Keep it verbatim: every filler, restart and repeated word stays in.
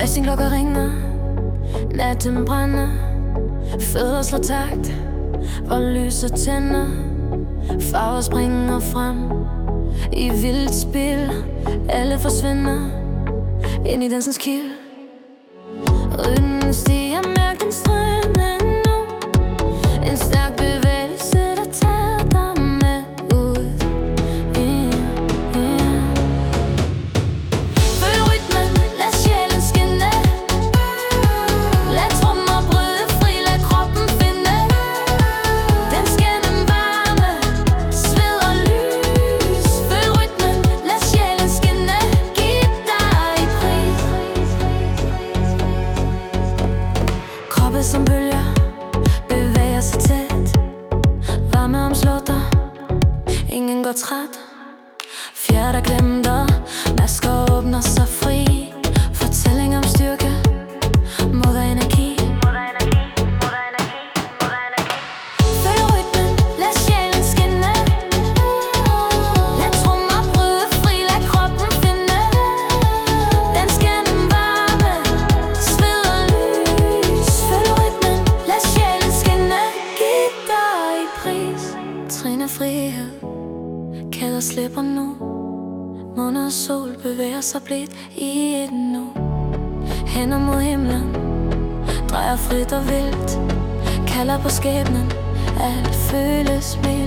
Messingklokker ringer, natten brænder, fødder slår takt, hvor lyset tænder. Farver springer frem i vildt spil. Alle forsvinder ind i dansens kild. Rytmen stiger, mærk den strømme nu. En stærk bevægelse, der tager dig med ud. Yeah, yeah. Følg rytmen, lad sjælen skinne. Lad trommer bryde fri, lad kroppen finde. Den skænde varme, sved og lys. Følg rytmen, lad sjælen skinne. Giv dig i pris. Kroppe som bølger bevæger sig tæt. Varme omslutter, ingen går træt. Fjerde der glemter, masker åbner sig fri. Fortælling om styrke, mod og energi. Følg rytmen, lad sjælen skinne. Lad trommer bryde fri, lad kroppen finde. Den skænde varme, sved og lys. Følg rytmen, lad sjælen skinne. Giv dig i pris. Trin af frihed, kæder slipper nu. Måne og sol bevæger sig blidt i et nu. Hænder mod himlen, drejer frit og vildt. Kalder på skæbnen, alt føles mildt.